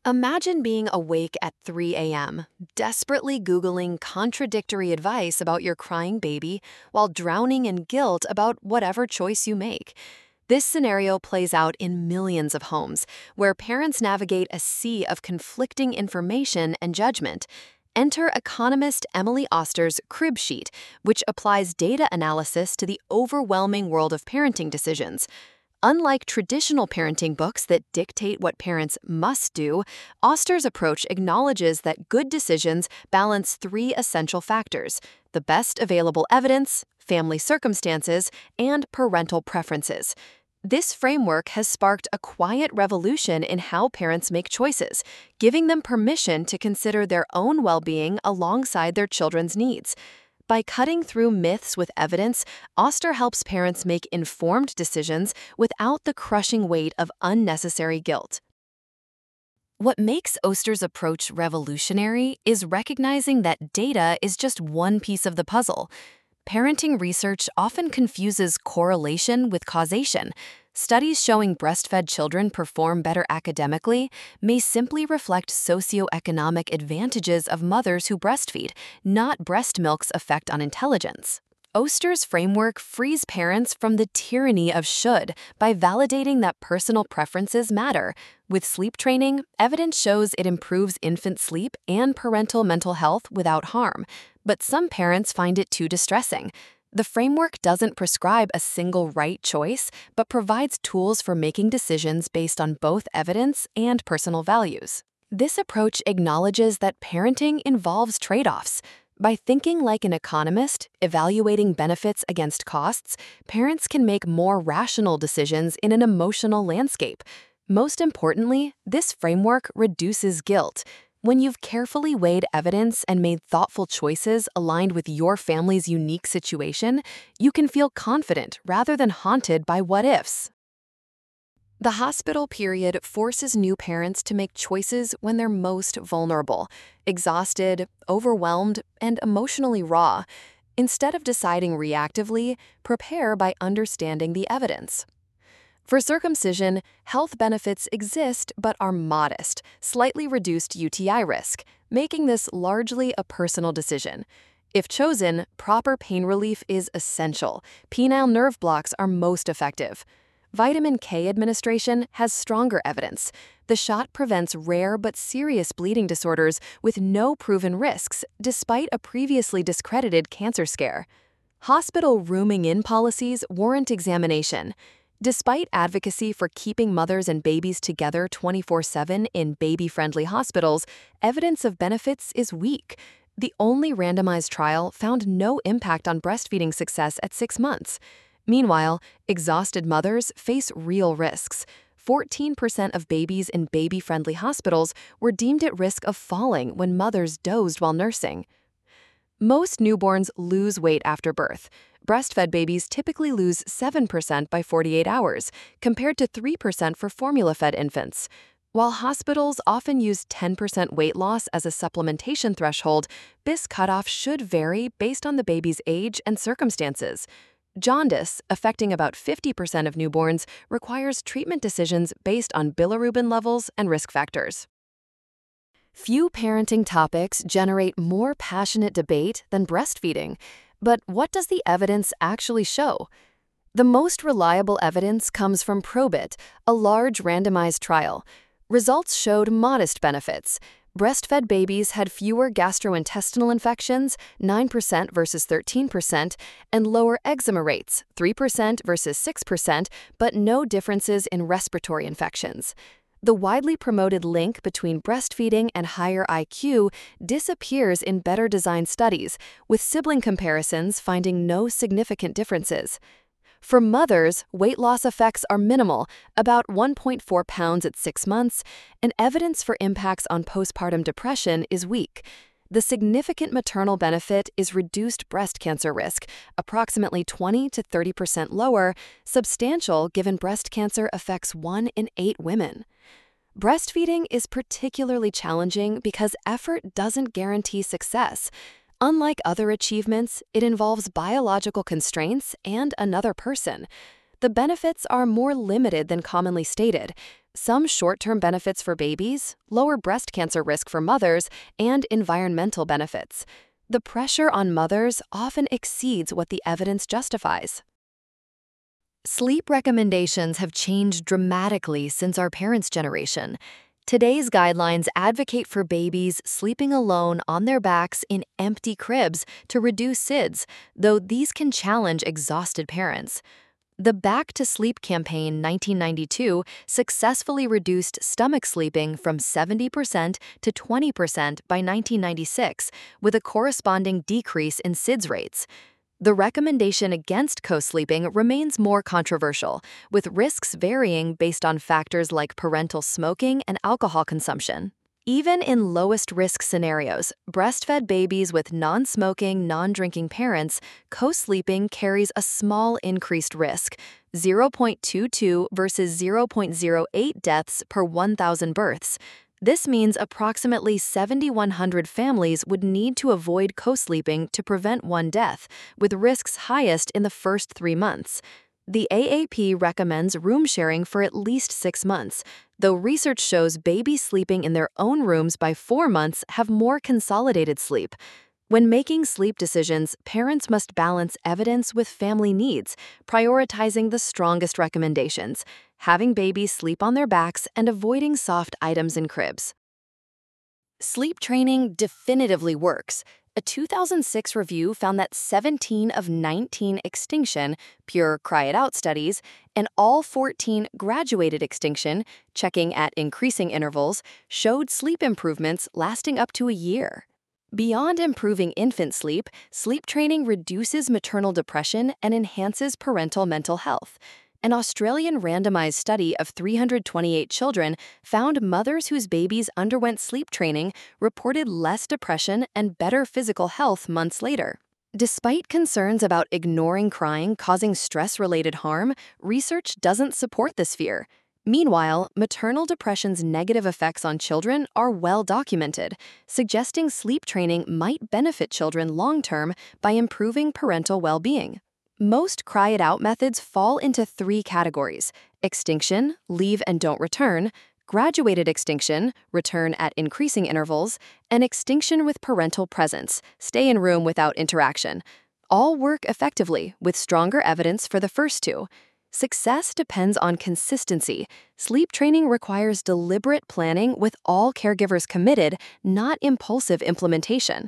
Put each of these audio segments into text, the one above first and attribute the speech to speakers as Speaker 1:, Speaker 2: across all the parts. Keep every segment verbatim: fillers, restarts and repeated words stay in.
Speaker 1: Imagine being awake at three a m, desperately Googling contradictory advice about your crying baby while drowning in guilt about whatever choice you make. This scenario plays out in millions of homes, where parents navigate a sea of conflicting information and judgment. Enter economist Emily Oster's Crib Sheet, which applies data analysis to the overwhelming world of parenting decisions. Unlike traditional parenting books that dictate what parents must do, Oster's approach acknowledges that good decisions balance three essential factors: the best available evidence, family circumstances, and parental preferences. This framework has sparked a quiet revolution in how parents make choices, giving them permission to consider their own well-being alongside their children's needs. By cutting through myths with evidence, Oster helps parents make informed decisions without the crushing weight of unnecessary guilt. What makes Oster's approach revolutionary is recognizing that data is just one piece of the puzzle. Parenting research often confuses correlation with causation. Studies showing breastfed children perform better academically may simply reflect socioeconomic advantages of mothers who breastfeed, not breast milk's effect on intelligence. Oster's framework frees parents from the tyranny of should by validating that personal preferences matter. With sleep training, evidence shows it improves infant sleep and parental mental health without harm, but some parents find it too distressing. The framework doesn't prescribe a single right choice, but provides tools for making decisions based on both evidence and personal values. This approach acknowledges that parenting involves trade-offs. By thinking like an economist, evaluating benefits against costs, parents can make more rational decisions in an emotional landscape. Most importantly, this framework reduces guilt. When you've carefully weighed evidence and made thoughtful choices aligned with your family's unique situation, you can feel confident rather than haunted by what-ifs. The hospital period forces new parents to make choices when they're most vulnerable, exhausted, overwhelmed, and emotionally raw. Instead of deciding reactively, prepare by understanding the evidence. For circumcision, health benefits exist but are modest, slightly reduced U T I risk, making this largely a personal decision. If chosen, proper pain relief is essential. Penile nerve blocks are most effective. Vitamin K administration has stronger evidence. The shot prevents rare but serious bleeding disorders with no proven risks, despite a previously discredited cancer scare. Hospital rooming-in policies warrant examination. Despite advocacy for keeping mothers and babies together twenty-four seven in baby-friendly hospitals, evidence of benefits is weak. The only randomized trial found no impact on breastfeeding success at six months. Meanwhile, exhausted mothers face real risks. fourteen percent of babies in baby-friendly hospitals were deemed at risk of falling when mothers dozed while nursing. Most newborns lose weight after birth. Breastfed babies typically lose seven percent by forty-eight hours, compared to three percent for formula-fed infants. While hospitals often use ten percent weight loss as a supplementation threshold, this cutoff should vary based on the baby's age and circumstances. Jaundice, affecting about fifty percent of newborns, requires treatment decisions based on bilirubin levels and risk factors. Few parenting topics generate more passionate debate than breastfeeding. But what does the evidence actually show? The most reliable evidence comes from PROBIT, a large randomized trial. Results showed modest benefits. Breastfed babies had fewer gastrointestinal infections, nine percent versus thirteen percent, and lower eczema rates, three percent versus six percent, but no differences in respiratory infections. The widely promoted link between breastfeeding and higher I Q disappears in better designed studies, with sibling comparisons finding no significant differences. For mothers, weight loss effects are minimal, about one point four pounds at six months, and evidence for impacts on postpartum depression is weak. The significant maternal benefit is reduced breast cancer risk, approximately twenty to thirty percent lower, substantial given breast cancer affects one in eight women. Breastfeeding is particularly challenging because effort doesn't guarantee success. Unlike other achievements, it involves biological constraints and another person. The benefits are more limited than commonly stated. Some short-term benefits for babies, lower breast cancer risk for mothers, and environmental benefits. The pressure on mothers often exceeds what the evidence justifies. Sleep recommendations have changed dramatically since our parents' generation. Today's guidelines advocate for babies sleeping alone on their backs in empty cribs to reduce S I D S, though these can challenge exhausted parents. The Back to Sleep campaign nineteen ninety-two successfully reduced stomach sleeping from seventy percent to twenty percent by nineteen ninety-six, with a corresponding decrease in S I D S rates. The recommendation against co-sleeping remains more controversial, with risks varying based on factors like parental smoking and alcohol consumption. Even in lowest-risk scenarios, breastfed babies with non-smoking, non-drinking parents, co-sleeping carries a small increased risk, zero point two two versus zero point zero eight deaths per one thousand births. This means approximately seven thousand one hundred families would need to avoid co-sleeping to prevent one death, with risks highest in the first three months. The A A P recommends room sharing for at least six months, though research shows babies sleeping in their own rooms by four months have more consolidated sleep. When making sleep decisions, parents must balance evidence with family needs, prioritizing the strongest recommendations, having babies sleep on their backs and avoiding soft items in cribs. Sleep training definitively works. A two thousand six review found that seventeen of nineteen extinction, pure cry-it-out studies, and all fourteen graduated extinction, checking at increasing intervals, showed sleep improvements lasting up to a year. Beyond improving infant sleep, sleep training reduces maternal depression and enhances parental mental health. An Australian randomized study of three hundred twenty-eight children found mothers whose babies underwent sleep training reported less depression and better physical health months later. Despite concerns about ignoring crying causing stress-related harm, research doesn't support this fear. Meanwhile, maternal depression's negative effects on children are well documented, suggesting sleep training might benefit children long-term by improving parental well-being. Most cry-it-out methods fall into three categories: extinction, leave and don't return, graduated extinction, return at increasing intervals, and extinction with parental presence, stay in room without interaction. All work effectively, with stronger evidence for the first two. Success depends on consistency. Sleep training requires deliberate planning with all caregivers committed, not impulsive implementation.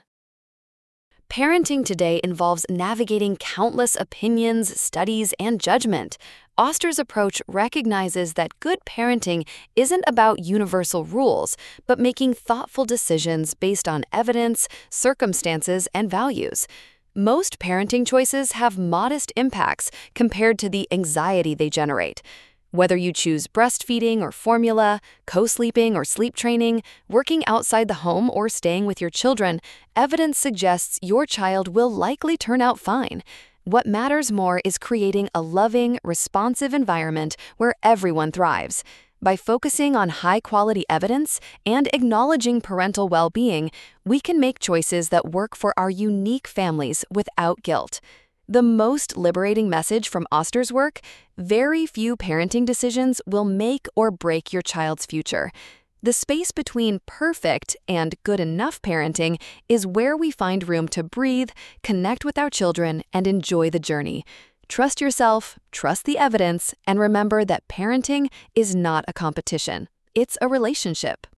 Speaker 1: Parenting today involves navigating countless opinions, studies, and judgment. Oster's approach recognizes that good parenting isn't about universal rules, but making thoughtful decisions based on evidence, circumstances, and values. Most parenting choices have modest impacts compared to the anxiety they generate. Whether you choose breastfeeding or formula, co-sleeping or sleep training, working outside the home or staying with your children, evidence suggests your child will likely turn out fine. What matters more is creating a loving, responsive environment where everyone thrives. By focusing on high-quality evidence and acknowledging parental well-being, we can make choices that work for our unique families without guilt. The most liberating message from Oster's work: very few parenting decisions will make or break your child's future. The space between perfect and good enough parenting is where we find room to breathe, connect with our children, and enjoy the journey. Trust yourself, trust the evidence, and remember that parenting is not a competition. It's a relationship.